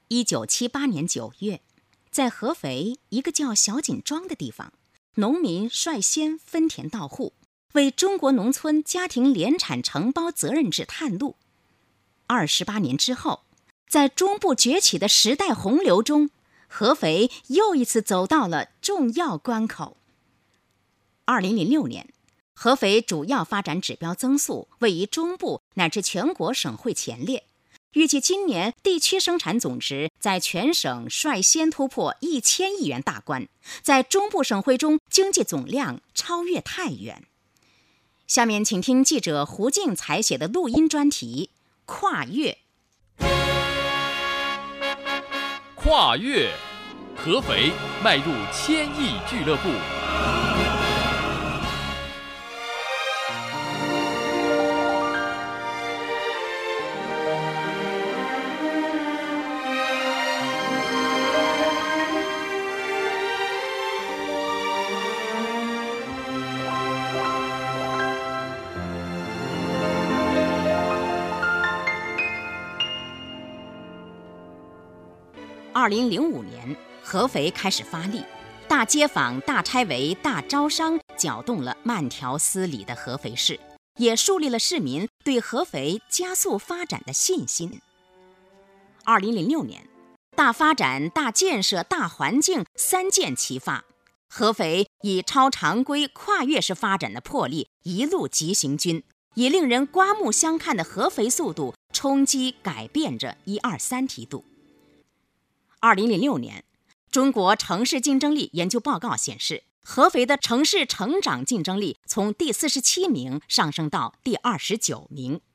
1978年9月，在合肥一个叫小锦庄的地方，农民率先分田到户，为中国农村家庭联产承包责任制探路。28年之后，在中部崛起的时代洪流中，合肥又一次走到了重要关口。2006年，合肥主要发展指标增速位于中部乃至全国省会前列，预计今年地区生产总值在全省率先突破1000亿元大关，在中部省会中经济总量超越太原。下面请听记者胡静采写的录音专题《跨越》。 跨越，合肥迈入1000亿俱乐部。 2005年，合肥开始发力，大街坊、大拆围、大招商，搅动了慢条斯理的合肥市，也树立了市民对合肥加速发展的信心。2006年，大发展、大建设、大环境三箭齐发，合肥以超常规跨越式发展的魄力一路急行军，以令人刮目相看的合肥速度冲击改变着123梯度。2006年，中国城市竞争力研究报告显示，合肥的城市成长竞争力从第47名上升到第29名，